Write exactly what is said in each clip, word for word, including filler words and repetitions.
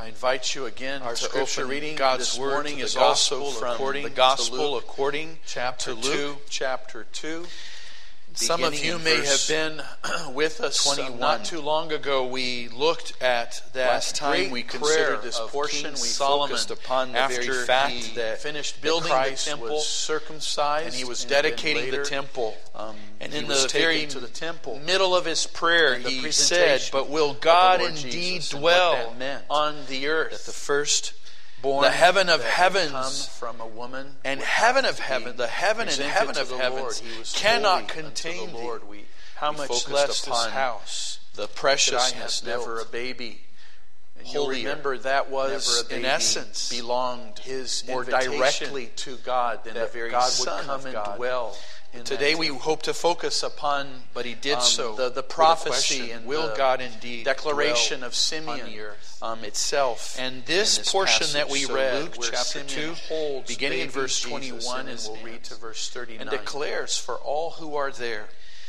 I invite you again Our to scripture open reading God's this Word morning to the is Gospel also from according the to Gospel Luke, according chapter to two. Luke, chapter two. Some of beginning you in may verse have been with us twenty-one. not too long ago. We looked at that Last time great we prayer considered this of portion, King we Solomon focused upon the after very fact he that finished that building Christ the temple, was circumcised and he was and dedicating then later, the temple. Um, And he in was the taken very to the temple. middle of his prayer, And the he presentation said, "But will of the God Lord indeed Jesus and what dwell that meant, on the earth? that the firstborn, The heaven of that heavens come from a woman, and would heaven have of to heaven, be the heaven and presented heaven to of the heavens Lord. He was cannot holy contain unto the thee. Lord. We, How we much focused less upon this house, the that I preciousness have built. never a baby. And you'll Holier. remember that was, Never a in baby essence, belonged his more invitation directly to God than that the very God would Son come of and God. dwell. in Today that we temple. hope to focus upon, But he did um, so the, the with a prophecy question, and will the God indeed declaration dwell of Simeon on the earth? um, itself. And this, in this portion passage. that we So read, Luke where chapter Simeon two, holds beginning in baby verse Jesus twenty-one, in and his we'll read hands, to verse thirty-nine. and declares for all who are there.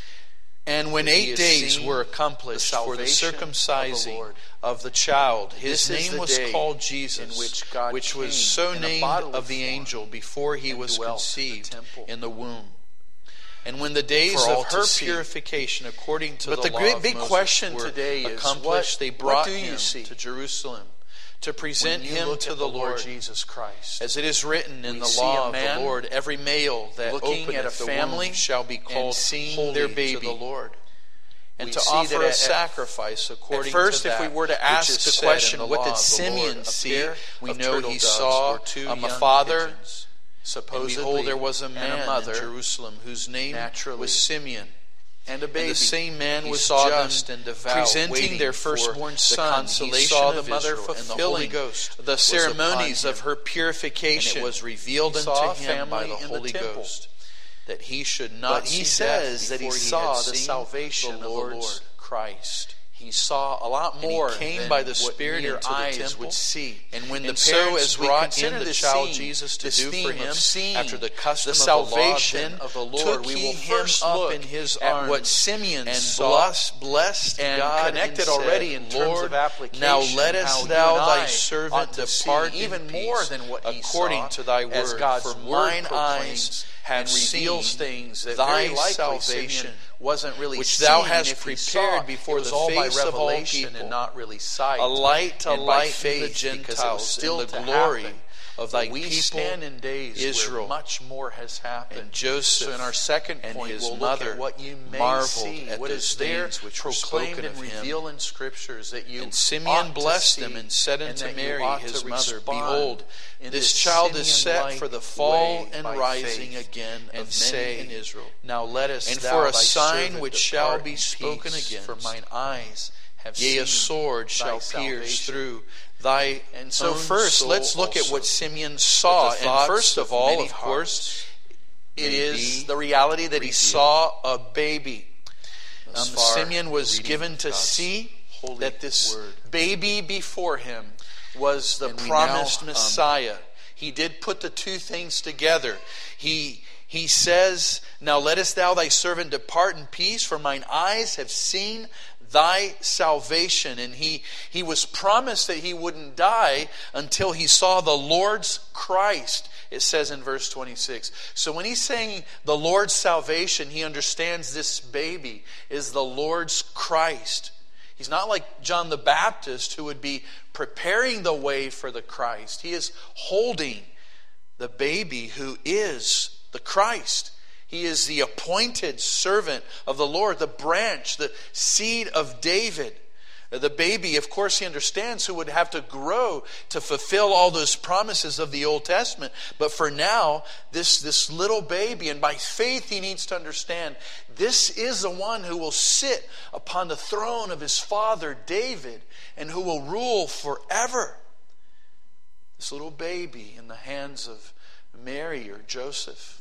And when That he eight has days seen were accomplished the for the salvation circumcising of the Lord. of the child, his This is name the was day called Jesus, in which God which was came so in a named bodily of the form angel before he and was dwelt in the conceived temple. in the womb. And when the days For all of to her see. purification according to But the, the law great of big Moses question were today is, accomplished, what- they what brought do you him see to Jerusalem to present When you him look to at the the Lord Lord. Jesus Christ. As it is written in We the see law a of the man Lord, every male that looking openeth at a the family womb shall be and called seeing holy their to baby. the Lord. And We to see offer that a at- sacrifice according At first, to if that we were to which ask is the said in question, the what law did of the Simeon Lord, a see? pair We of know turtle he doves saw or two um, a young father, pigeons. And supposedly, behold, there was a and man a mother, in Jerusalem whose name naturally, was Simeon. and a baby. And the same man He was saw them just and devout, presenting waiting their for firstborn the son. consolation He saw of the mother Israel, and the Holy fulfilling Ghost the was ceremonies upon of him. her purification. And it was revealed He unto saw a him by the family in the Holy temple. Ghost that he should not But he see says death that he before saw had the seen salvation the of the Lord's Lord. Christ. He saw a lot And he more came than by the what Spirit mere into the eyes temple. would see. And when the And so, parents as we brought consider in the this child scene, Jesus to this do theme for of him seeing after the custom the of the law, salvation then of the Lord, took we he will him first up look in his at arms what Simeon and saw blessed, blessed and God connected and already said, in terms Lord, of application. now how lettest you thou and thy I servant ought to depart see in even peace, more than what he according saw, to thy word. as God's For word mine proclaims eyes have and reveals seen things that thy very likely salvation, Simeon wasn't really which seeing. thou hast If he prepared saw, before it was the all by face of all revelation people, and not really sight. a light to and by lighten faith, the because it was Gentiles still in the to glory happen. of thy But we people stand in days Israel. where much more has happened. And Joseph so in our second and point, his we'll mother look at what you may marveled see, at what those is there things which were proclaimed spoken and of him. revealed in Scriptures that you And Simeon ought to blessed see, them and said and unto that you Mary ought his to mother, respond Behold, in this this child is set Simeon-like for the fall way and by rising faith, again and of many say, in Israel. Now lettest And thou for a thy sign servant which shall depart be in spoken peace, against, for mine eyes have Yea, seen a sword thy shall pierce salvation. through thy And so own first, soul let's look at also, what Simeon that saw. the And thoughts first of of all, many of course, it may is be the reality that he revealed. saw a baby. Um, Thus far, Simeon was reading given to God's see holy that this word. baby before him was the And we promised now, um, Messiah. He did put the two things together. He he says, Now lettest thou thy servant depart in peace, for mine eyes have seen thy salvation. And he, he was promised that he wouldn't die until he saw the Lord's Christ, it says in verse twenty-six. So when he's saying the Lord's salvation, he understands this baby is the Lord's Christ. He's not like John the Baptist who would be preparing the way for the Christ. He is holding the baby who is the Christ. He is the appointed servant of the Lord, the branch, the seed of David. The baby, of course, he understands who would have to grow to fulfill all those promises of the Old Testament. But for now, this, this little baby, and by faith he needs to understand, this is the one who will sit upon the throne of his father David and who will rule forever. This little baby in the hands of Mary or Joseph.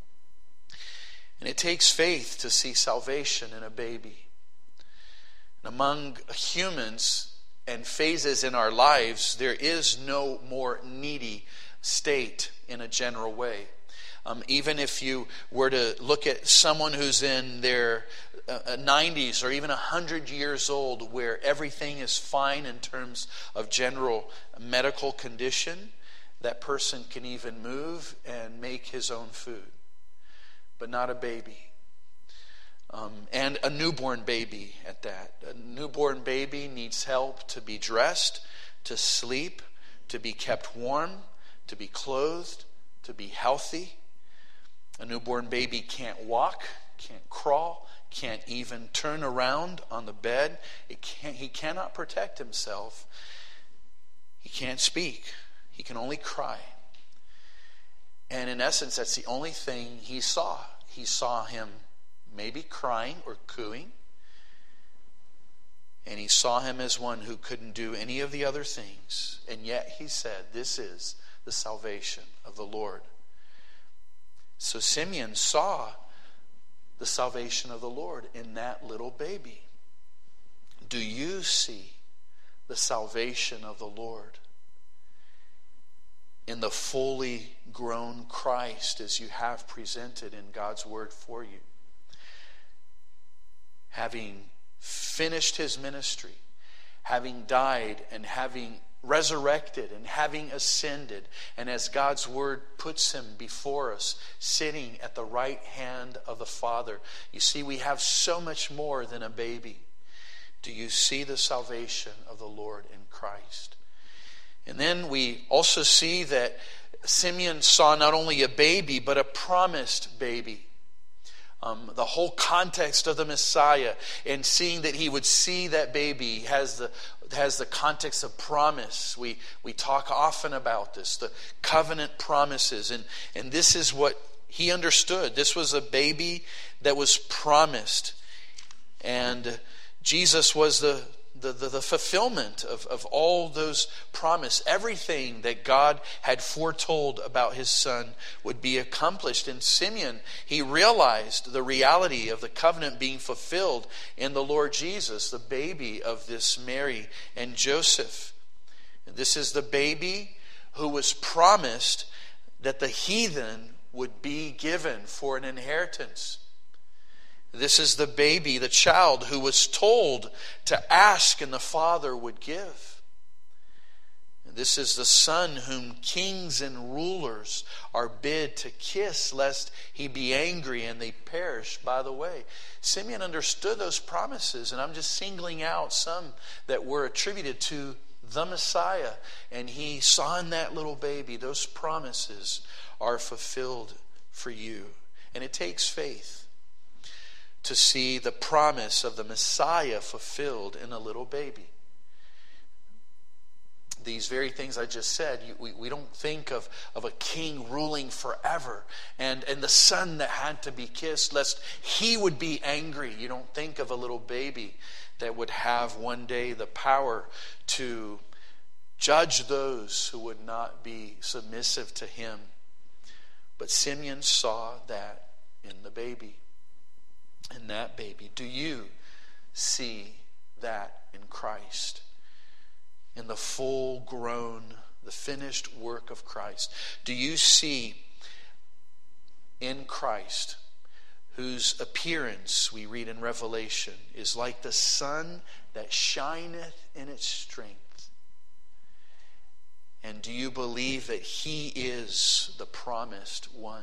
And it takes faith to see salvation in a baby. And among humans and phases in our lives, there is no more needy state in a general way. Um, even if you were to look at someone who's in their uh, nineties or even one hundred years old, where everything is fine in terms of general medical condition, that person can even move and make his own food. But not a baby. Um, and a newborn baby at that. A newborn baby needs help to be dressed, to sleep, to be kept warm, to be clothed, to be healthy. A newborn baby can't walk, can't crawl, can't even turn around on the bed. It can't, he cannot protect himself. He can't speak. He can only cry. And in essence, that's the only thing he saw. He saw him maybe crying or cooing. And he saw him as one who couldn't do any of the other things. And yet he said, this is the salvation of the Lord. So Simeon saw the salvation of the Lord in that little baby. Do you see the salvation of the Lord in the fully grown Christ as you have presented in God's word for you? Having finished his ministry, having died and having resurrected and having ascended, and as God's word puts him before us, sitting at the right hand of the Father. You see, we have so much more than a baby. Do you see the salvation of the Lord in Christ? And then we also see that Simeon saw not only a baby, but a promised baby. Um, the whole context of the Messiah, and seeing that he would see that baby has the has the context of promise. We we talk often about this, the covenant promises, and and this is what he understood. This was a baby that was promised, and Jesus was the The, the, the fulfillment of, of all those promises. Everything that God had foretold about his son would be accomplished. In Simeon, he realized the reality of the covenant being fulfilled in the Lord Jesus, the baby of this Mary and Joseph. This is the baby who was promised that the heathen would be given for an inheritance. This is the baby, the child, who was told to ask and the Father would give. This is the Son whom kings and rulers are bid to kiss, lest he be angry and they perish by the way. Simeon understood those promises, and I'm just singling out some that were attributed to the Messiah. And he saw in that little baby, those promises are fulfilled for you. And it takes faith to see the promise of the Messiah fulfilled in a little baby. These very things I just said, you, we, we don't think of, of a king ruling forever and, and the son that had to be kissed lest he would be angry. You don't think of a little baby that would have one day the power to judge those who would not be submissive to him. But Simeon saw that in the baby. In that baby. Do you see that in Christ? In the full grown, the finished work of Christ. Do you see in Christ, whose appearance we read in Revelation is like the sun that shineth in its strength? And do you believe that he is the promised one?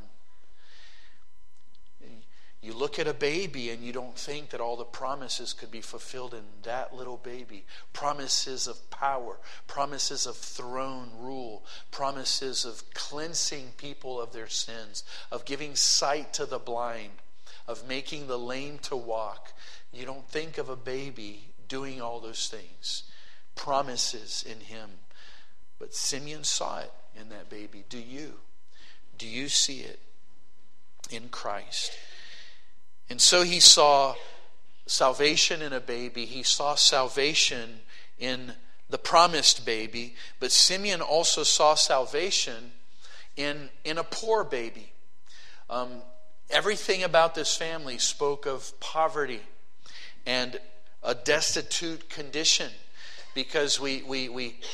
You look at a baby and you don't think that all the promises could be fulfilled in that little baby. Promises of power, promises of throne rule, promises of cleansing people of their sins, of giving sight to the blind, of making the lame to walk. You don't think of a baby doing all those things. Promises in him. But Simeon saw it in that baby. Do you? Do you see it in Christ? And so he saw salvation in a baby. He saw salvation in the promised baby. But Simeon also saw salvation in, in a poor baby. Um, everything about this family spoke of poverty and a destitute condition. Because we, we, we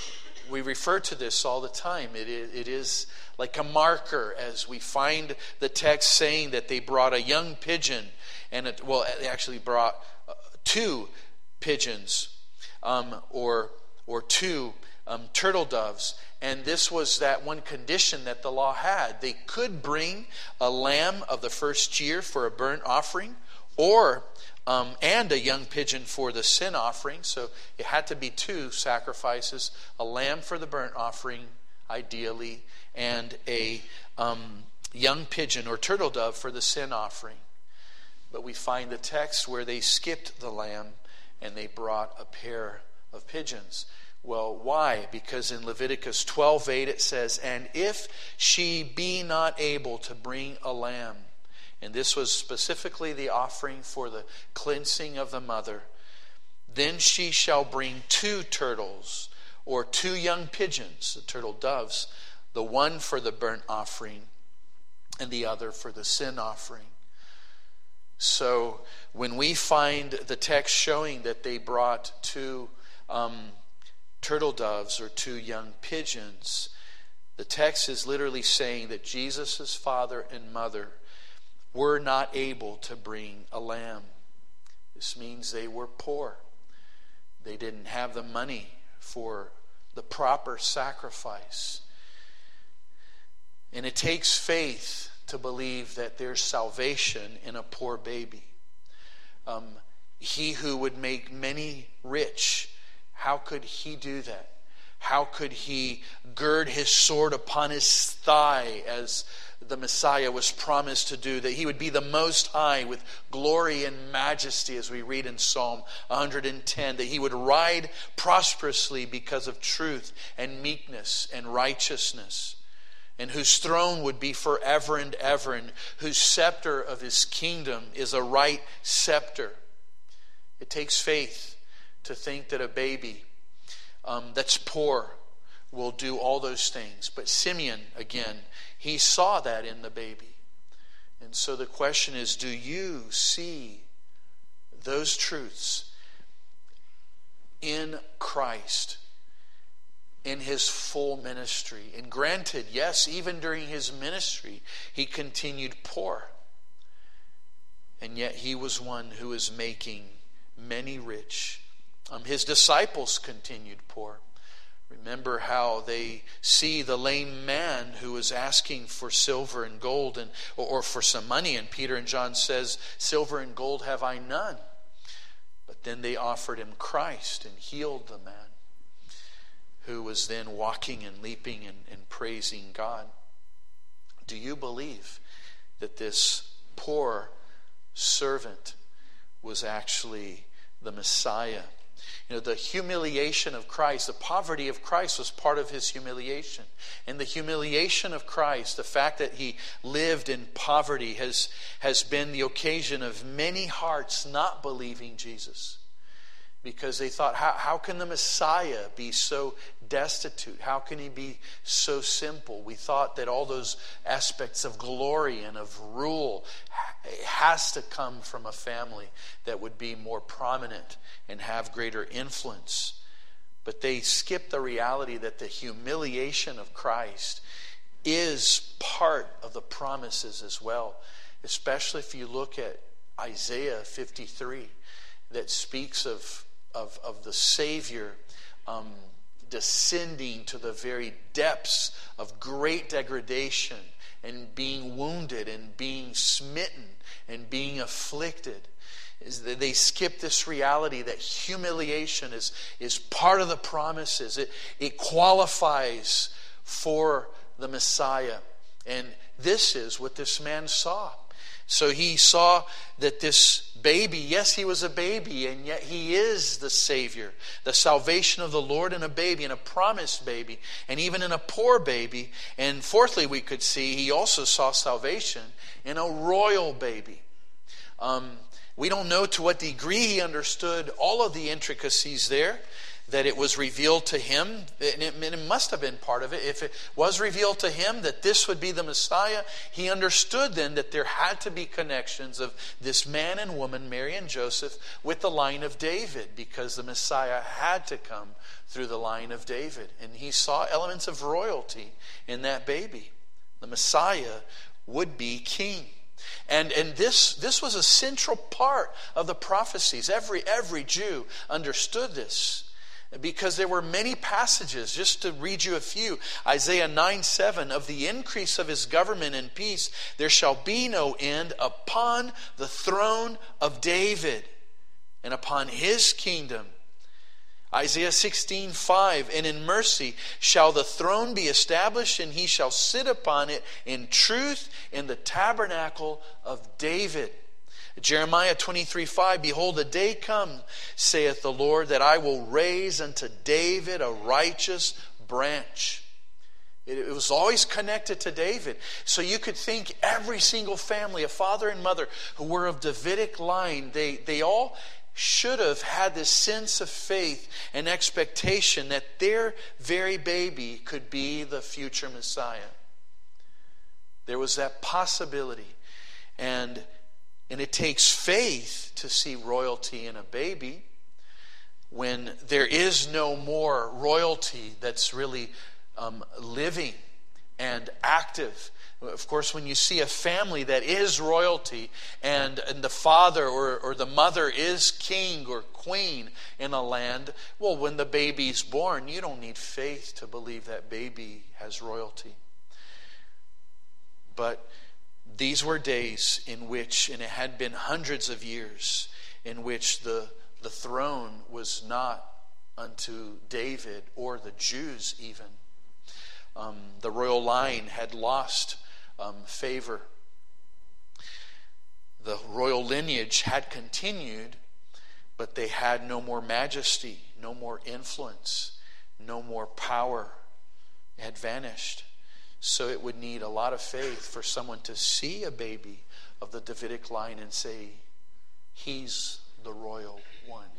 we refer to this all the time. It is, it is like a marker as we find the text saying that they brought a young pigeon, and it, well, they actually brought uh, two pigeons, um, or or two um, turtle doves. And this was that one condition that the law had. They could bring a lamb of the first year for a burnt offering, or um, and a young pigeon for the sin offering. So it had to be two sacrifices: a lamb for the burnt offering, ideally, and a um, young pigeon or turtle dove for the sin offering. But we find the text where they skipped the lamb and they brought a pair of pigeons. Well, why? Because in Leviticus twelve eight it says, "And if she be not able to bring a lamb," and this was specifically the offering for the cleansing of the mother, "then she shall bring two turtles or two young pigeons," the turtle doves, "the one for the burnt offering and the other for the sin offering." So when we find the text showing that they brought two um, turtle doves or two young pigeons, the text is literally saying that Jesus' father and mother were not able to bring a lamb. This means they were poor. They didn't have the money for the proper sacrifice. And it takes faith to believe that there's salvation in a poor baby. Um, he who would make many rich, how could he do that? How could he gird his sword upon his thigh as the Messiah was promised to do? That he would be the Most High with glory and majesty, as we read in Psalm one hundred ten. That he would ride prosperously because of truth and meekness and righteousness. And whose throne would be forever and ever. And whose scepter of his kingdom is a right scepter. It takes faith to think that a baby um, that's poor will do all those things. But Simeon, again, he saw that in the baby. And so the question is, do you see those truths in Christ, in his full ministry? And granted, yes, even during his ministry, he continued poor. And yet he was one who was making many rich. Um, his disciples continued poor. Remember how they see the lame man who is asking for silver and gold, and or, or for some money, and Peter and John says, "Silver and gold have I none." But then they offered him Christ and healed the man, who was then walking and leaping and, and praising God. Do you believe that this poor servant was actually the Messiah? You know, the humiliation of Christ, the poverty of Christ was part of his humiliation. And the humiliation of Christ, the fact that he lived in poverty, has, has been the occasion of many hearts not believing Jesus. Because they thought, how, how can the Messiah be so destitute? How can he be so simple? We thought that all those aspects of glory and of rule has to come from a family that would be more prominent and have greater influence. But they skipped the reality that the humiliation of Christ is part of the promises as well. Especially if you look at Isaiah fifty-three, that speaks of Of, of the Savior um, descending to the very depths of great degradation and being wounded and being smitten and being afflicted. Is that they skip this reality that humiliation is, is part of the promises. It, it qualifies for the Messiah. And this is what this man saw. So he saw that this baby, yes, he was a baby, and yet he is the Savior, the salvation of the Lord in a baby, in a promised baby, and even in a poor baby. And fourthly, we could see he also saw salvation in a royal baby. Um, we don't know to what degree he understood all of the intricacies there. that it was revealed to him, and it, and it must have been part of it. If it was revealed to him that this would be the Messiah, he understood then that there had to be connections of this man and woman, Mary and Joseph, with the line of David, because the Messiah had to come through the line of David. And he saw elements of royalty in that baby. The Messiah would be king. And and this this was a central part of the prophecies. Every every Jew understood this, because there were many passages. Just to read you a few. Isaiah nine seven, of the increase of his government and peace there shall be no end upon the throne of David and upon his kingdom. Isaiah sixteen five, and in mercy shall the throne be established, and he shall sit upon it in truth in the tabernacle of David. Jeremiah twenty-three five, behold, the day comes, saith the Lord, that I will raise unto David a righteous branch. It, it was always connected to David. So you could think every single family, a father and mother who were of Davidic line, they, they all should have had this sense of faith and expectation that their very baby could be the future Messiah. There was that possibility. And, and it takes faith to see royalty in a baby when there is no more royalty that's really um, living and active. Of course, when you see a family that is royalty and, and the father or, or the mother is king or queen in a land, well, when the baby's born, you don't need faith to believe that baby has royalty. But these were days in which, and it had been hundreds of years, in which the, the throne was not unto David or the Jews even. Um, the royal line had lost Um, favor. The royal lineage had continued, but they had no more majesty, no more influence, no more power. It had vanished. So it would need a lot of faith for someone to see a baby of the Davidic line and say, he's the royal one.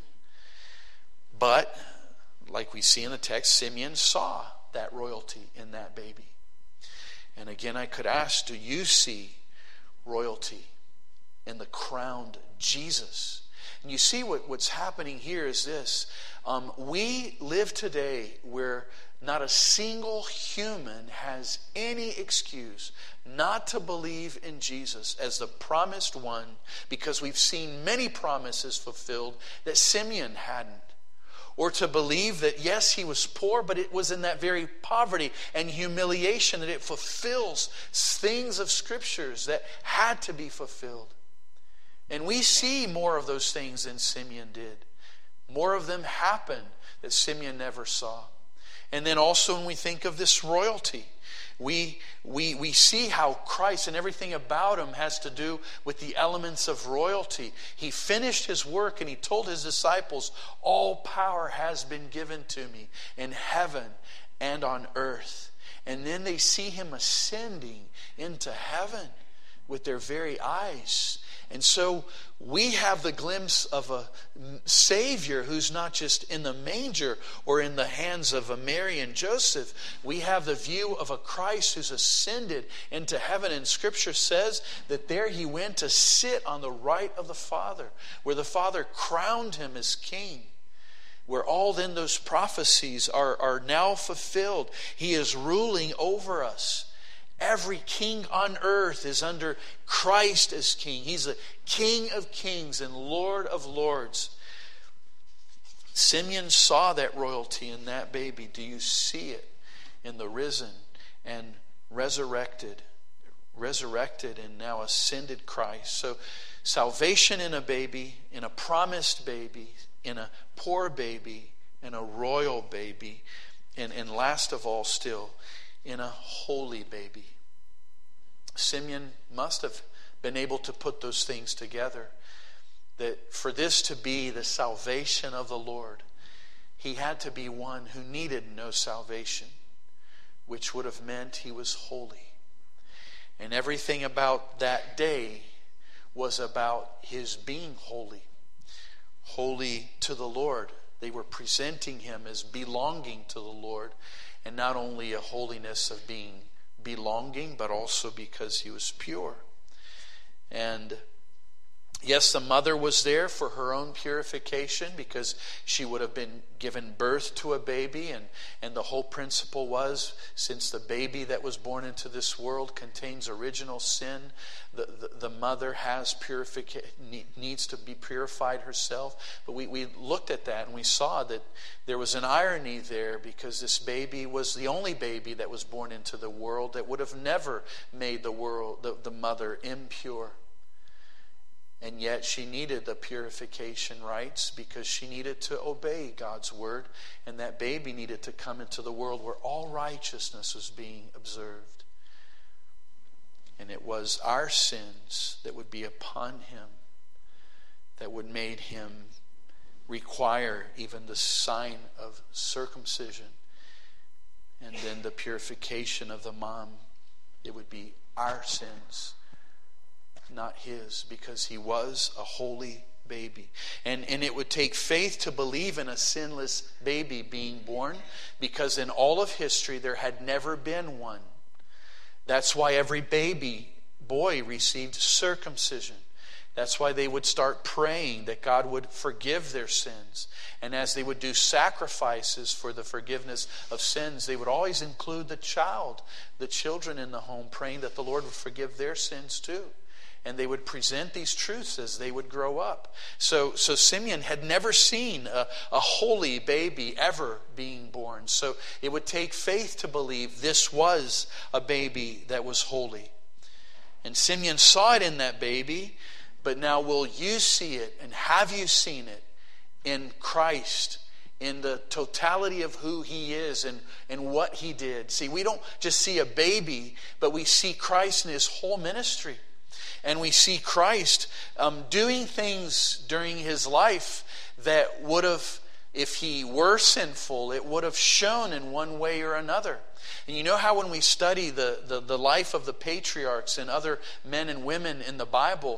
But, like we see in the text, Simeon saw that royalty in that baby. And again, I could ask, do you see royalty in the crowned Jesus? And you see what, what's happening here is this. Um, we live today where not a single human has any excuse not to believe in Jesus as the promised one, because we've seen many promises fulfilled that Simeon hadn't. Or to believe that, yes, he was poor, but it was in that very poverty and humiliation that it fulfills things of Scriptures that had to be fulfilled. And we see more of those things than Simeon did. More of them happened that Simeon never saw. And then also when we think of this royalty, we, we, we see how Christ and everything about him has to do with the elements of royalty. He finished his work and he told his disciples, all power has been given to me in heaven and on earth. And then they see him ascending into heaven with their very eyes. And so we have the glimpse of a Savior who's not just in the manger or in the hands of a Mary and Joseph. We have the view of a Christ who's ascended into heaven. And Scripture says that there he went to sit on the right of the Father, where the Father crowned him as king. Where all then those prophecies are, are now fulfilled. He is ruling over us. Every king on earth is under Christ as king. He's the King of kings and Lord of lords. Simeon saw that royalty in that baby. Do you see it in the risen and resurrected, resurrected and now ascended Christ? So salvation in a baby, in a promised baby, in a poor baby, in a royal baby, and, and last of all still, in a holy baby. Simeon must have been able to put those things together. That for this to be the salvation of the Lord, he had to be one who needed no salvation, which would have meant he was holy. And everything about that day was about his being holy. Holy to the Lord. They were presenting him as belonging to the Lord, and not only a holiness of being belonging, but also because he was pure. And yes, the mother was there for her own purification, because she would have been given birth to a baby, and, and the whole principle was, since the baby that was born into this world contains original sin, the, the, the mother has purification, needs to be purified herself. But we, we looked at that and we saw that there was an irony there, because this baby was the only baby that was born into the world that would have never made the world, the, the mother, impure. And yet she needed the purification rites, because she needed to obey God's word. And that baby needed to come into the world where all righteousness was being observed. And it was our sins that would be upon him that would make him require even the sign of circumcision. And then the purification of the mom. It would be our sins, not his, because he was a holy baby. And, and it would take faith to believe in a sinless baby being born, because in all of history there had never been one. That's why every baby boy received circumcision. That's why they would start praying that God would forgive their sins. And as they would do sacrifices for the forgiveness of sins, they would always include the child, the children in the home, praying that the Lord would forgive their sins too. And they would present these truths as they would grow up. So, so Simeon had never seen a, a holy baby ever being born. So it would take faith to believe this was a baby that was holy. And Simeon saw it in that baby, but now will you see it, and have you seen it in Christ, in the totality of who he is and, and what he did? See, we don't just see a baby, but we see Christ in his whole ministry. And we see Christ um, doing things during his life that would have, if he were sinful, it would have shown in one way or another. And you know how when we study the, the, the life of the patriarchs and other men and women in the Bible,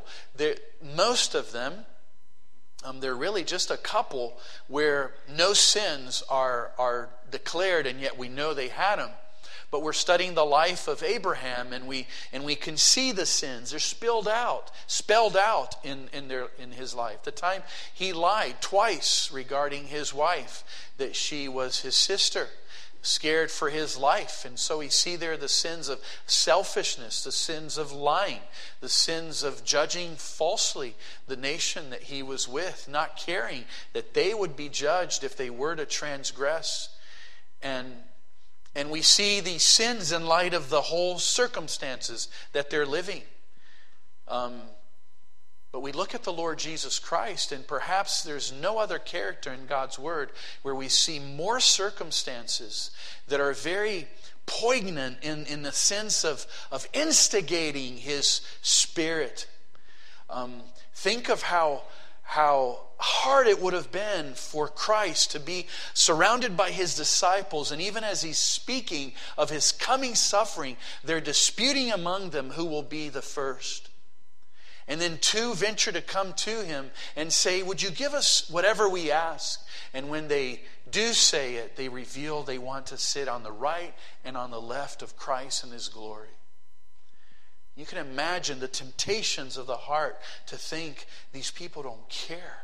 most of them, um, they're really just a couple where no sins are, are declared, and yet we know they had them. But we're studying the life of Abraham, and we and we can see the sins. They're spilled out, spelled out in, in their in his life. The time he lied twice regarding his wife, that she was his sister, scared for his life. And so we see there the sins of selfishness, the sins of lying, the sins of judging falsely the nation that he was with, not caring that they would be judged if they were to transgress. And And we see these sins in light of the whole circumstances that they're living. Um, but we look at the Lord Jesus Christ, and perhaps there's no other character in God's Word where we see more circumstances that are very poignant in, in the sense of, of instigating his Spirit. Um, think of how... how hard it would have been for Christ to be surrounded by his disciples, and even as he's speaking of his coming suffering, they're disputing among them who will be the first. And then two venture to come to him and say, would you give us whatever we ask? And when they do say it, they reveal they want to sit on the right and on the left of Christ in his glory. You can imagine the temptations of the heart to think these people don't care,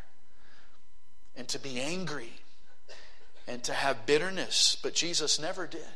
and to be angry and to have bitterness. But Jesus never did.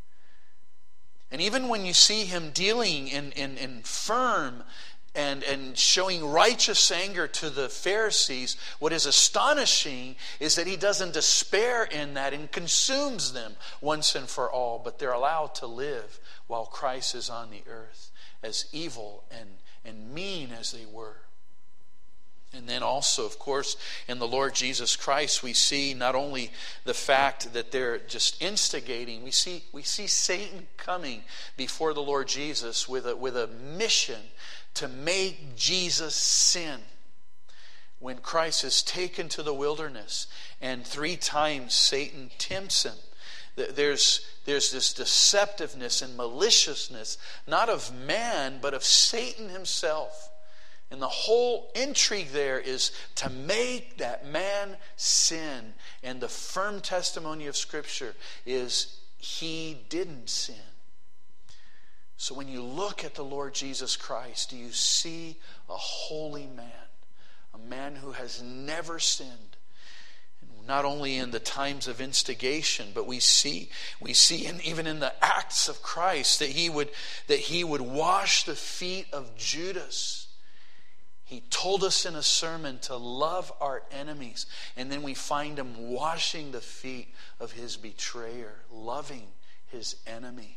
And even when you see him dealing in, in, in firm and, and showing righteous anger to the Pharisees, what is astonishing is that he doesn't despair in that and consumes them once and for all, but they're allowed to live while Christ is on the earth, as evil and, and mean as they were. And then also, of course, in the Lord Jesus Christ, we see not only the fact that they're just instigating, we see we see Satan coming before the Lord Jesus with a, with a mission to make Jesus sin. When Christ is taken to the wilderness, and three times Satan tempts him, There's, there's this deceptiveness and maliciousness, not of man, but of Satan himself. And the whole intrigue there is to make that man sin. And the firm testimony of Scripture is he didn't sin. So when you look at the Lord Jesus Christ, do you see a holy man? A man who has never sinned. Not only in the times of instigation, but we see we see in, even in the acts of Christ that he would that he would wash the feet of Judas. He told us in a sermon to love our enemies, and then we find him washing the feet of his betrayer, loving his enemy.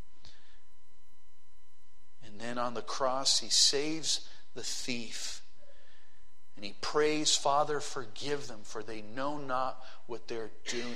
And then on the cross he saves the thief. And he prays, Father, forgive them, for they know not what they're doing.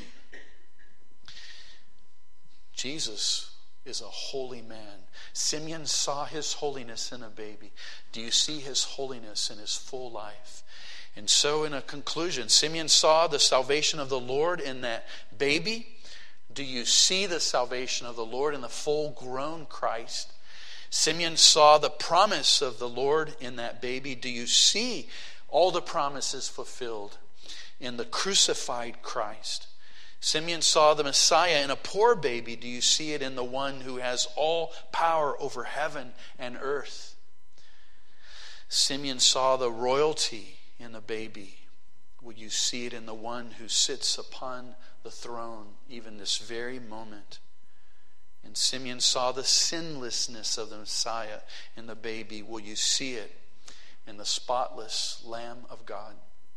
Jesus is a holy man. Simeon saw his holiness in a baby. Do you see his holiness in his full life? And so in a conclusion, Simeon saw the salvation of the Lord in that baby. Do you see the salvation of the Lord in the full-grown Christ? Simeon saw the promise of the Lord in that baby. Do you see all the promises fulfilled in the crucified Christ? Simeon saw the Messiah in a poor baby. Do you see it in the one who has all power over heaven and earth? Simeon saw the royalty in the baby. Will you see it in the one who sits upon the throne even this very moment? And Simeon saw the sinlessness of the Messiah in the baby. Will you see it in the spotless Lamb of God?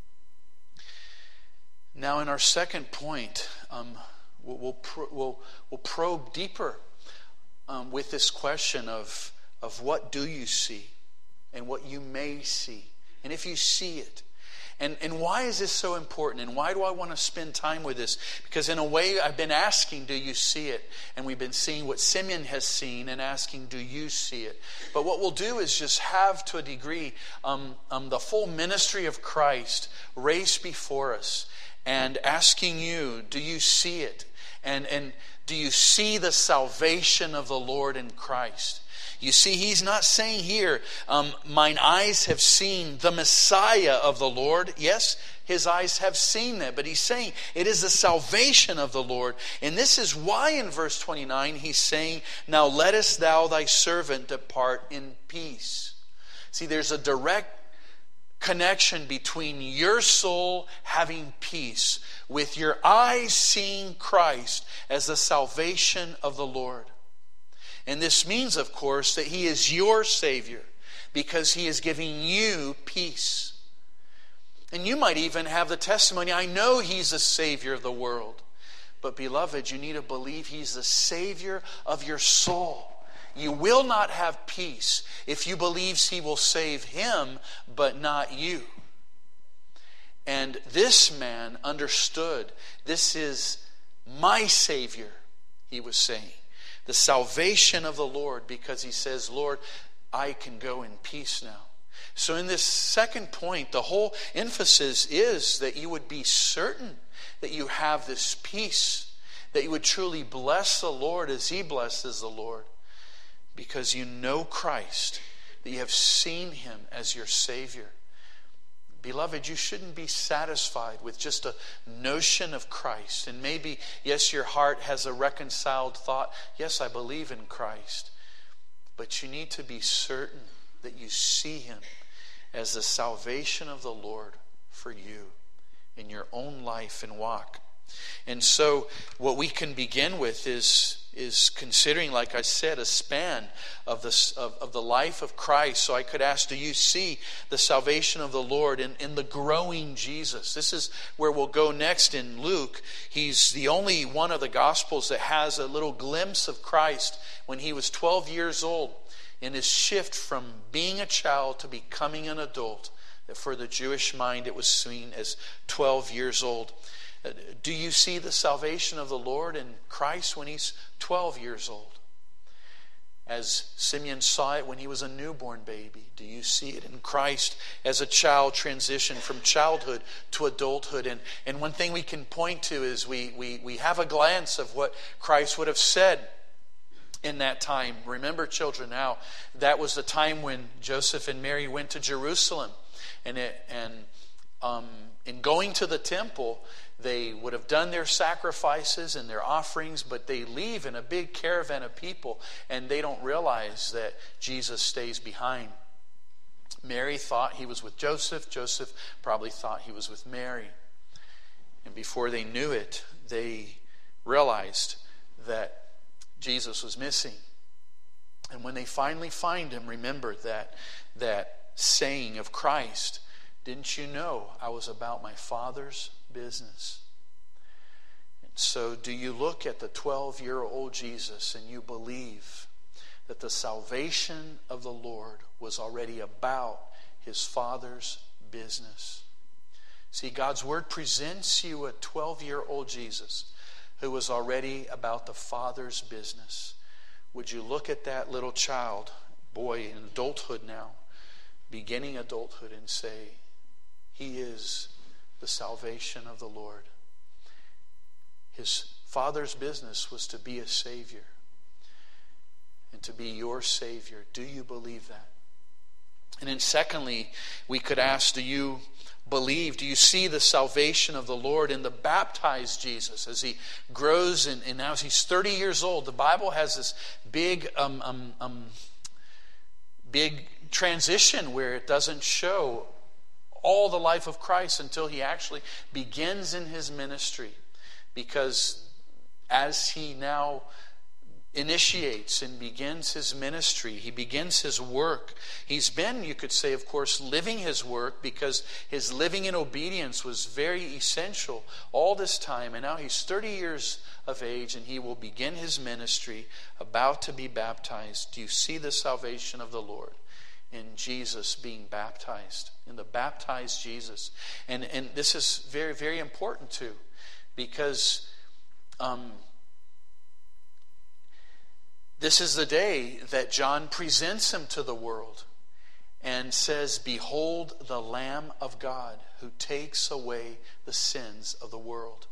Now, in our second point, um, we'll, we'll, pro- we'll, we'll probe deeper um, with this question of, of what do you see and what you may see, and if you see it. And, and why is this so important? And why do I want to spend time with this? Because in a way, I've been asking, do you see it? And we've been seeing what Simeon has seen and asking, do you see it? But what we'll do is just have, to a degree, um, um, the full ministry of Christ race before us and asking you, do you see it? And, and do you see the salvation of the Lord in Christ? You see, he's not saying here, um, mine eyes have seen the Messiah of the Lord. Yes, his eyes have seen that. But he's saying it is the salvation of the Lord. And this is why in verse twenty-nine he's saying, now lettest thou thy servant depart in peace. See, there's a direct connection between your soul having peace with your eyes seeing Christ as the salvation of the Lord. And this means, of course, that he is your Savior because he is giving you peace. And you might even have the testimony, I know he's the Savior of the world. But beloved, you need to believe he's the Savior of your soul. You will not have peace if you believe he will save him, but not you. And this man understood, this is my Savior, he was saying. The salvation of the Lord, because he says, Lord, I can go in peace now. So in this second point, the whole emphasis is that you would be certain that you have this peace, that you would truly bless the Lord as he blesses the Lord, because you know Christ, that you have seen him as your Savior. Beloved, you shouldn't be satisfied with just a notion of Christ. And maybe, yes, your heart has a reconciled thought. Yes, I believe in Christ. But you need to be certain that you see him as the salvation of the Lord for you in your own life and walk. And so what we can begin with is is considering, like I said, a span of the, of, of the life of Christ. So I could ask, do you see the salvation of the Lord in, in the growing Jesus? This is where we'll go next in Luke. He's the only one of the Gospels that has a little glimpse of Christ when he was twelve years old in his shift from being a child to becoming an adult. For the Jewish mind, it was seen as twelve years old. Do you see the salvation of the Lord in Christ when he's twelve years old? As Simeon saw it when he was a newborn baby. Do you see it in Christ as a child transitioned from childhood to adulthood? And, and one thing we can point to is we, we, we have a glance of what Christ would have said in that time. Remember, children, now that was the time when Joseph and Mary went to Jerusalem. And, it, and um, in going to the temple, they would have done their sacrifices and their offerings, but they leave in a big caravan of people, and they don't realize that Jesus stays behind. Mary thought he was with Joseph. Joseph probably thought he was with Mary. And before they knew it, they realized that Jesus was missing. And when they finally find him, remember that, that saying of Christ, "Didn't you know I was about my Father's business?" And so do you look at the twelve-year-old Jesus and you believe that the salvation of the Lord was already about his Father's business? See, God's Word presents you a twelve-year-old Jesus who was already about the Father's business. Would you look at that little child, boy in adulthood now, beginning adulthood, and say, he is the salvation of the Lord. His Father's business was to be a Savior and to be your Savior. Do you believe that? And then secondly, we could ask, do you believe, do you see the salvation of the Lord in the baptized Jesus as he grows and, and now as he's thirty years old? The Bible has this big um, um, um, big transition where it doesn't show all the life of Christ until he actually begins in his ministry, because as he now initiates and begins his ministry, he begins his work. He's been, you could say, of course, living his work, because his living in obedience was very essential all this time. And now he's thirty years of age and he will begin his ministry, about to be baptized. Do you see the salvation of the Lord in Jesus being baptized, in the baptized Jesus? And and this is very, very important too, because um, this is the day that John presents him to the world and says, "Behold the Lamb of God who takes away the sins of the world."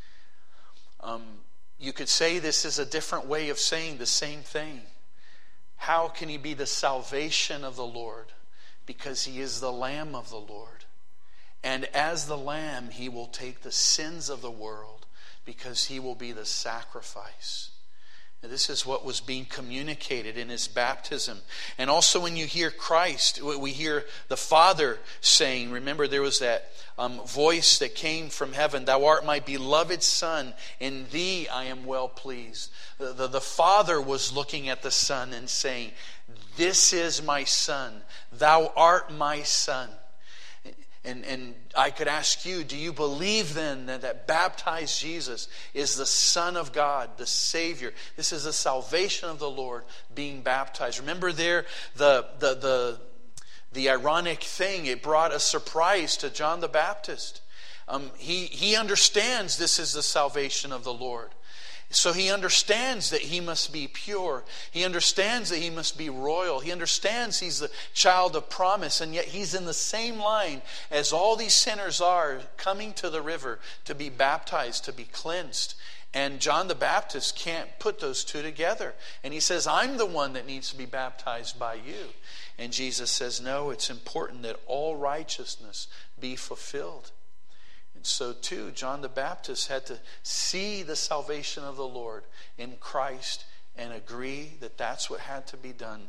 Um, you could say this is a different way of saying the same thing. How can he be the salvation of the Lord? Because he is the Lamb of the Lord. And as the Lamb, he will take the sins of the world, because he will be the sacrifice. And this is what was being communicated in his baptism. And also when you hear Christ, we hear the Father saying, remember there was that um, voice that came from heaven, "Thou art my beloved Son, in thee I am well pleased." The, the, the Father was looking at the Son and saying, "This is my Son, thou art my Son." And, and I could ask you, do you believe then that that baptized Jesus is the Son of God, the Savior? This is the salvation of the Lord being baptized. Remember there, the, the, the, the ironic thing, it brought a surprise to John the Baptist. Um, he, he understands this is the salvation of the Lord. So he understands that he must be pure. He understands that he must be royal. He understands he's the child of promise. And yet he's in the same line as all these sinners are, coming to the river to be baptized, to be cleansed. And John the Baptist can't put those two together. And he says, "I'm the one that needs to be baptized by you." And Jesus says, no, it's important that all righteousness be fulfilled. And so too, John the Baptist had to see the salvation of the Lord in Christ and agree that that's what had to be done.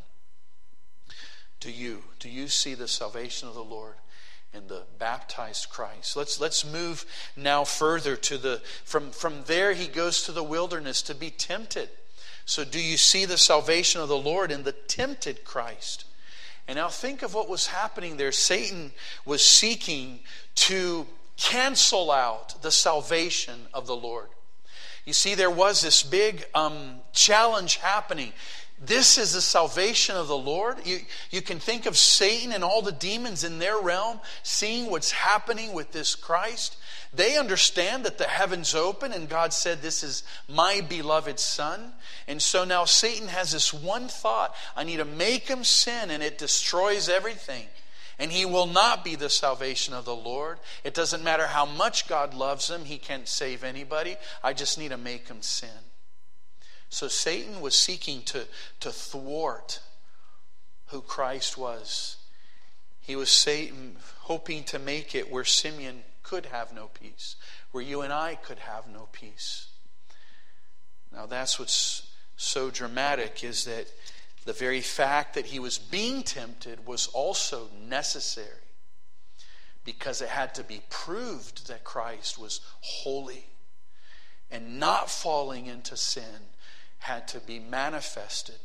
Do you? Do you see the salvation of the Lord in the baptized Christ? Let's let's move now further to the from from there he goes to the wilderness to be tempted. So do you see the salvation of the Lord in the tempted Christ? And now think of what was happening there. Satan was seeking to cancel out the salvation of the Lord. You see, there was this big um, challenge happening. This is the salvation of the Lord. You, you can think of Satan and all the demons in their realm seeing what's happening with this Christ. They understand that the heavens open and God said, "This is my beloved Son." And so now Satan has this one thought: I need to make him sin, and it destroys everything. And he will not be the salvation of the Lord. It doesn't matter how much God loves him. He can't save anybody. I just need to make him sin. So Satan was seeking to, to thwart who Christ was. He was Satan hoping to make it where Simeon could have no peace, where you and I could have no peace. Now that's what's so dramatic, is that the very fact that he was being tempted was also necessary, because it had to be proved that Christ was holy, and not falling into sin had to be manifested.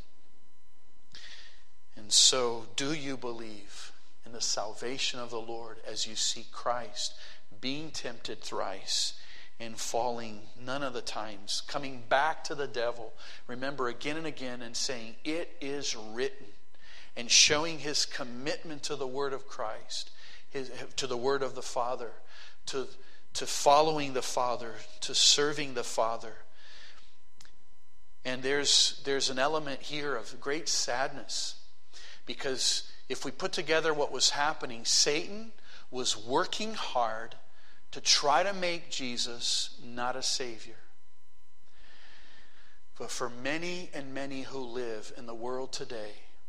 And so, do you believe in the salvation of the Lord as you see Christ being tempted thrice and falling none of the times, coming back to the devil, remember, again and again, and saying, "It is written," and showing his commitment to the word of Christ, his, to the word of the Father, to, to following the Father, to serving the Father. And there's, there's an element here of great sadness, because if we put together what was happening, Satan was working hard to try to make Jesus not a Savior. But for many and many who live in the world today,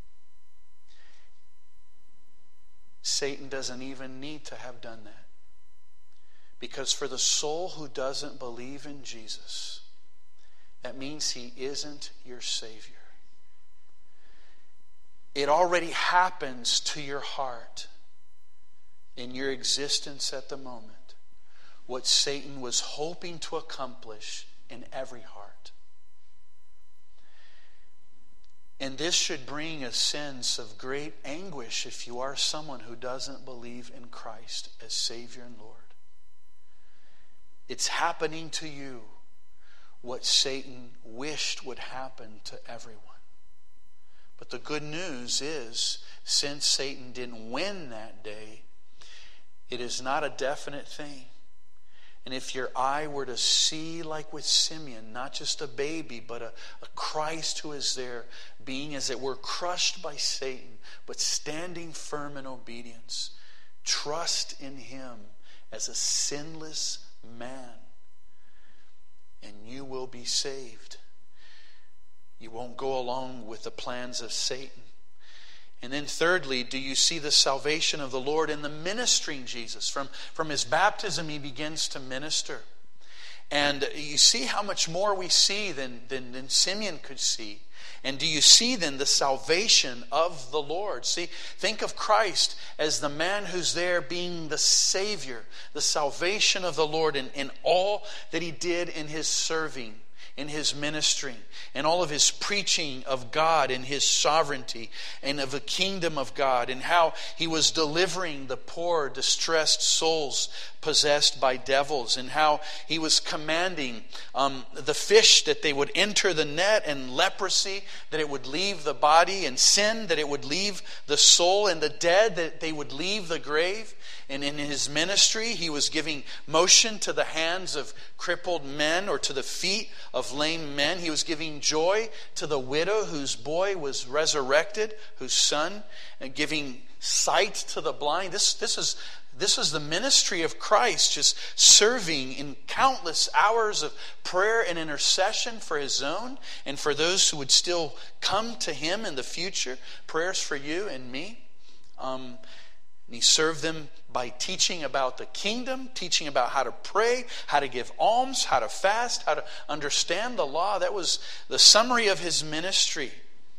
Satan doesn't even need to have done that. Because for the soul who doesn't believe in Jesus, that means he isn't your Savior. It already happens to your heart, in your existence at the moment, what Satan was hoping to accomplish in every heart. And this should bring a sense of great anguish if you are someone who doesn't believe in Christ as Savior and Lord. It's happening to you what Satan wished would happen to everyone. But the good news is, since Satan didn't win that day, it is not a definite thing. And if your eye were to see, like with Simeon, not just a baby, but a, a Christ who is there, being as it were crushed by Satan, but standing firm in obedience, trust in him as a sinless man, and you will be saved. You won't go along with the plans of Satan. And then thirdly, do you see the salvation of the Lord in the ministering Jesus? From, from his baptism, he begins to minister. And you see how much more we see than, than, than Simeon could see. And do you see then the salvation of the Lord? See, think of Christ as the man who's there being the Savior, the salvation of the Lord in, in all that he did in his serving, in his ministry, and all of his preaching of God and his sovereignty and of the kingdom of God, and how he was delivering the poor, distressed souls possessed by devils, and how he was commanding um, the fish that they would enter the net, and leprosy that it would leave the body, and sin that it would leave the soul, and the dead that they would leave the grave. And in his ministry, he was giving motion to the hands of crippled men, or to the feet of lame men. He was giving joy to the widow whose boy was resurrected, whose son, and giving sight to the blind. This, this is This is the ministry of Christ, just serving in countless hours of prayer and intercession for his own and for those who would still come to him in the future. Prayers for you and me. Um, and he served them by teaching about the kingdom, teaching about how to pray, how to give alms, how to fast, how to understand the law. That was the summary of his ministry.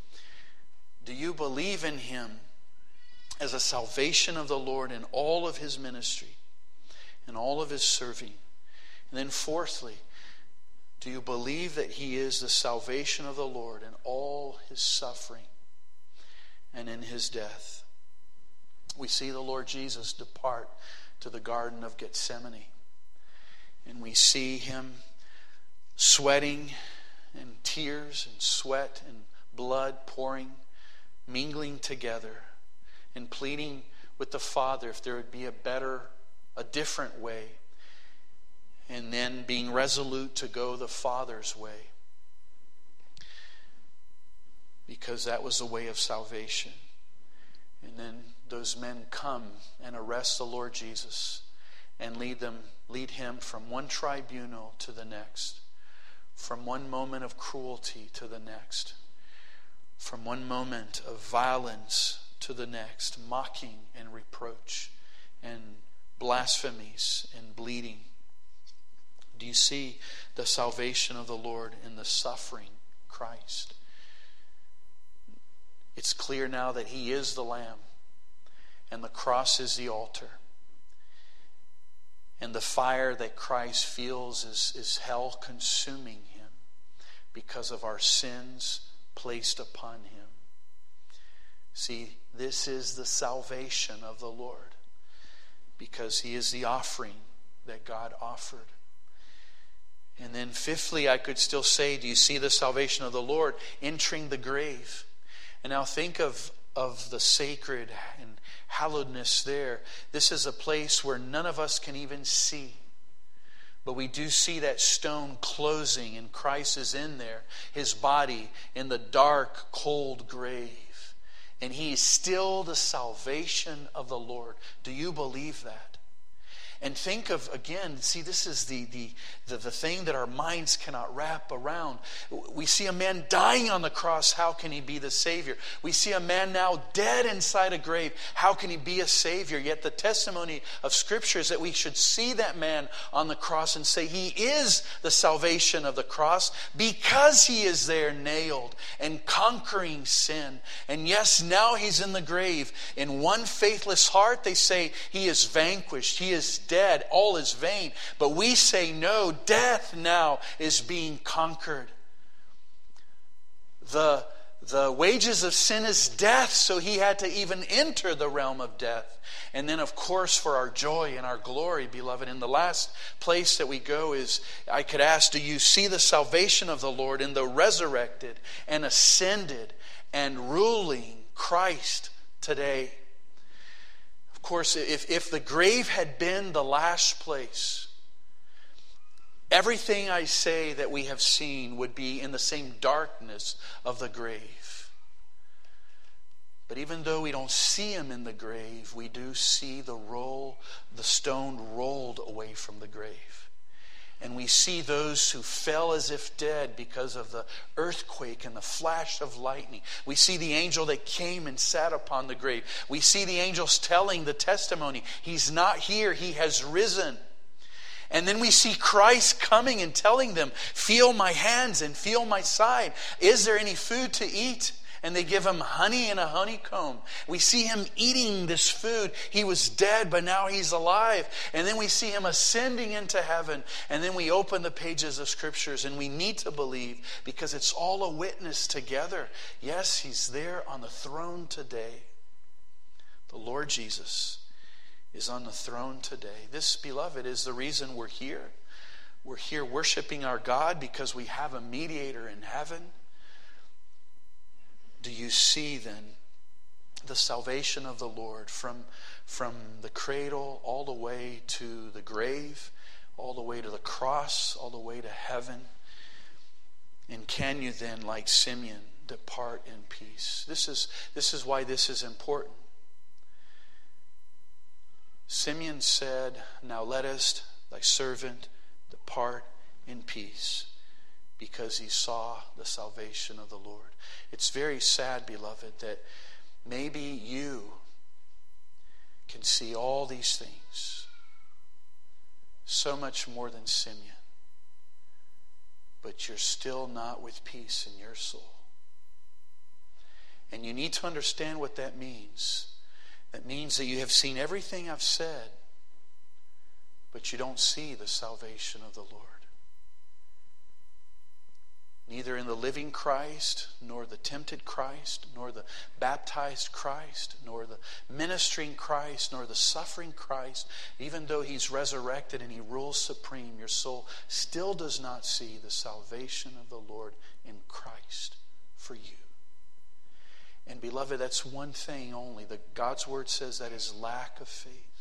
Do you believe in him as a salvation of the Lord in all of his ministry, in all of his serving? And then fourthly, do you believe that he is the salvation of the Lord in all his suffering and in his death? We see the Lord Jesus depart to the Garden of Gethsemane, and we see him sweating, and tears and sweat and blood pouring, mingling together, and pleading with the Father if there would be a better, a different way, and then being resolute to go the Father's way, because that was the way of salvation. And then those men come and arrest the Lord Jesus and lead them, lead him from one tribunal to the next from one moment of cruelty to the next, from one moment of violence to the next, mocking and reproach and blasphemies and bleeding. Do you see the salvation of the Lord in the suffering Christ? It's clear now that He is the Lamb and the cross is the altar. And the fire that Christ feels is, is hell consuming Him because of our sins placed upon Him. See, this is the salvation of the Lord because He is the offering that God offered. And then fifthly, I could still say, do you see the salvation of the Lord entering the grave? And now think of, of the sacred and hallowedness there. This is a place where none of us can even see. But we do see that stone closing and Christ is in there, His body in the dark, cold grave. And He is still the salvation of the Lord. Do you believe that? And think of, again, see, this is the, the, the, the thing that our minds cannot wrap around. We see a man dying on the cross. How can He be the Savior? We see a man now dead inside a grave. How can He be a Savior? Yet the testimony of Scripture is that we should see that man on the cross and say He is the salvation of the cross because He is there nailed and conquering sin. And yes, now He's in the grave. In one faithless heart, they say He is vanquished. He is dead, all is vain. But we say no, death now is being conquered. The, the wages of sin is death, so He had to even enter the realm of death. And then, of course, for our joy and our glory, beloved, in the last place that we go is, I could ask, do you see the salvation of the Lord in the resurrected and ascended and ruling Christ today? Of course, if, if the grave had been the last place, everything I say that we have seen would be in the same darkness of the grave. But even though we don't see Him in the grave, we do see the roll, the stone rolled away from the grave. And we see those who fell as if dead because of the earthquake and the flash of lightning. We see the angel that came and sat upon the grave. We see the angels telling the testimony, He's not here, He has risen. And then we see Christ coming and telling them, feel my hands and feel my side. Is there any food to eat? And they give Him honey and a honeycomb. We see Him eating this food. He was dead, but now He's alive. And then we see Him ascending into heaven. And then we open the pages of Scriptures, and we need to believe because it's all a witness together. Yes, He's there on the throne today. The Lord Jesus is on the throne today. This, beloved, is the reason we're here. We're here worshiping our God because we have a mediator in heaven. Do you see then the salvation of the Lord from, from the cradle all the way to the grave, all the way to the cross, all the way to heaven? And can you then, like Simeon, depart in peace? This is, this is why this is important. Simeon said, now lettest thy servant depart in peace, because he saw the salvation of the Lord. It's very sad, beloved, that maybe you can see all these things, so much more than Simeon, but you're still not with peace in your soul. And you need to understand what that means. That means that you have seen everything I've said, but you don't see the salvation of the Lord. Neither in the living Christ, nor the tempted Christ, nor the baptized Christ, nor the ministering Christ, nor the suffering Christ, even though He's resurrected and He rules supreme, your soul still does not see the salvation of the Lord in Christ for you. And beloved, that's one thing only. The God's Word says that is lack of faith.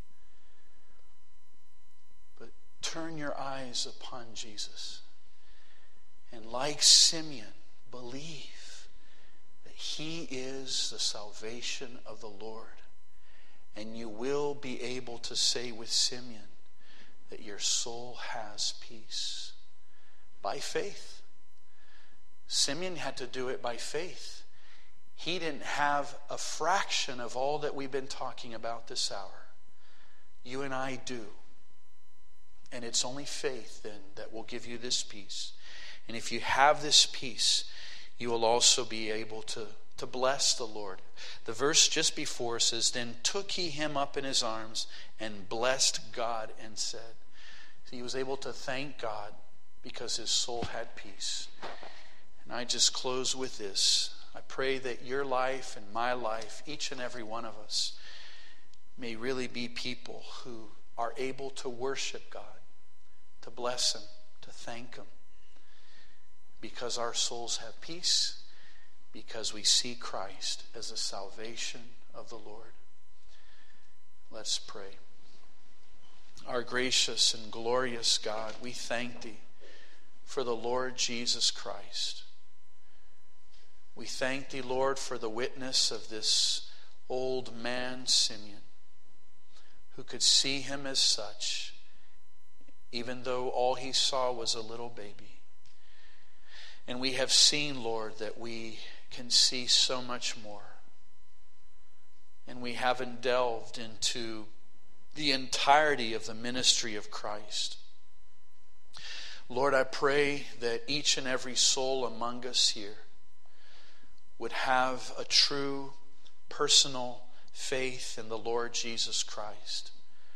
But turn your eyes upon Jesus. And like Simeon, believe that He is the salvation of the Lord. And you will be able to say with Simeon that your soul has peace. By faith. Simeon had to do it by faith. He didn't have a fraction of all that we've been talking about this hour. You and I do. And it's only faith then that will give you this peace. And if you have this peace, you will also be able to, to bless the Lord. The verse just before says, then took he him up in his arms and blessed God and said. So he was able to thank God because his soul had peace. And I just close with this. I pray that your life and my life, each and every one of us, may really be people who are able to worship God, to bless Him, to thank Him, because our souls have peace, because we see Christ as the salvation of the Lord. Let's pray. Our gracious and glorious God, we thank Thee for the Lord Jesus Christ. We thank Thee, Lord, for the witness of this old man, Simeon, who could see Him as such, even though all he saw was a little baby. And we have seen, Lord, that we can see so much more. And we haven't delved into the entirety of the ministry of Christ. Lord, I pray that each and every soul among us here would have a true personal faith in the Lord Jesus Christ.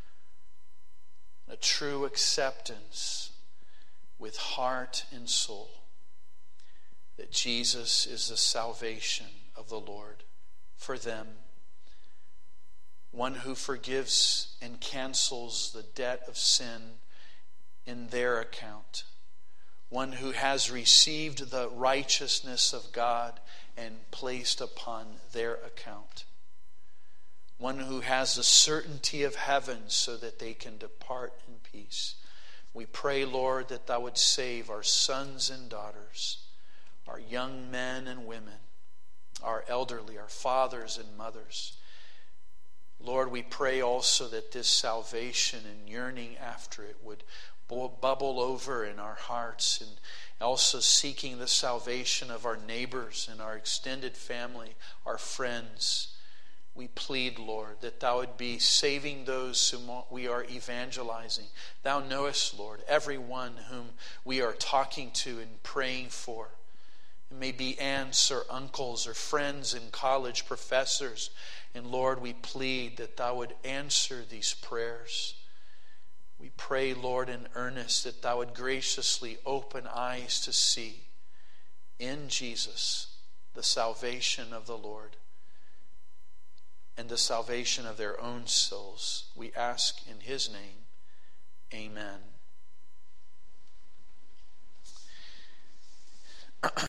A true acceptance with heart and soul that Jesus is the salvation of the Lord for them. One who forgives and cancels the debt of sin in their account. One who has received the righteousness of God and placed upon their account. One who has the certainty of heaven so that they can depart in peace. We pray, Lord, that Thou would save our sons and daughters, our young men and women, our elderly, our fathers and mothers. Lord, we pray also that this salvation and yearning after it would bubble over in our hearts, and also seeking the salvation of our neighbors and our extended family, our friends. We plead, Lord, that Thou would be saving those whom we are evangelizing. Thou knowest, Lord, everyone whom we are talking to and praying for. It may be aunts or uncles or friends in college, professors. And Lord, we plead that Thou would answer these prayers. We pray, Lord, in earnest that Thou would graciously open eyes to see in Jesus the salvation of the Lord and the salvation of their own souls. We ask in His name, amen.